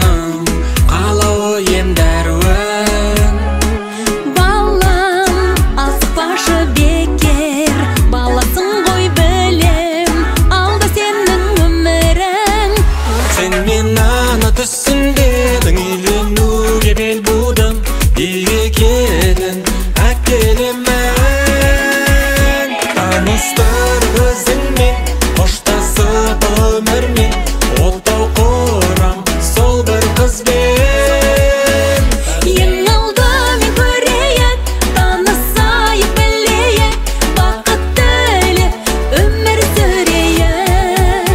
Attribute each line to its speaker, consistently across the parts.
Speaker 1: жаным, қалауы ем дәруін.
Speaker 2: Балам, асықпашы бекер, баласың ғой білем, алда сенің өмірің.
Speaker 1: Сен мен ана түсінбедің, үйленуге бел будым, үйге келін әкелемін. Таныстыр өзіңмен, қоштасып өмірмен, оттау құрам сол бір қызбен.
Speaker 2: Ең алдымен көрейік, танысайық, білейік, бақыт тілеп өмір сүрейік.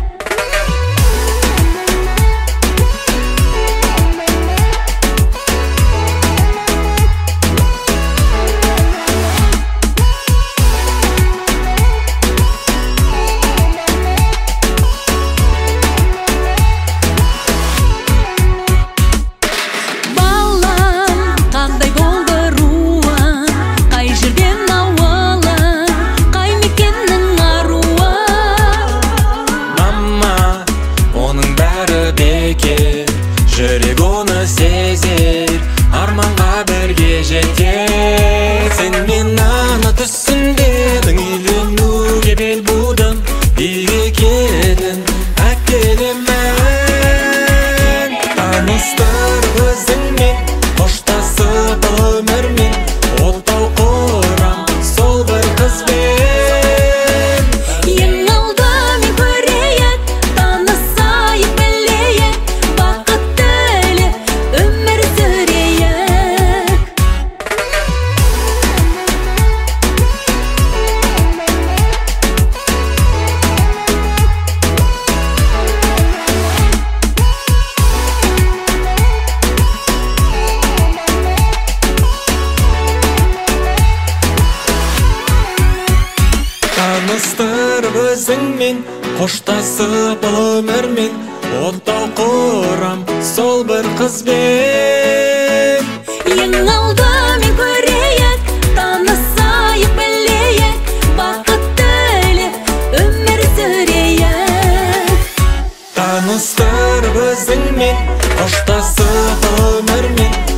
Speaker 2: Балам, қандай болды руың, қай жерден ауылың, қай мекеннің аруы?
Speaker 1: Мама, оның бәрі бекер, жүрек оны сезер, арманға бірге жетер. Сен мен ана түсінбедің, үйленуге бел будым, үйге келін әкелемін. Таныстыр өзіңмен, қоштасып өмірмен, оттау құрам сол бір қызбен.
Speaker 2: Ең алдымен көрейік, танысайық, білейік, бақыт тілеп өмір сүрейік.
Speaker 1: Таныстыр өзіңмен, қоштасып өмірмен, оттау құрам сол бір қызбен.
Speaker 2: Ең алдымен көрейік, танысайық, білейік, бақыт тілеп өмір сүрейік.
Speaker 1: Таныстыр өзіңмен, қоштасып өмірмен,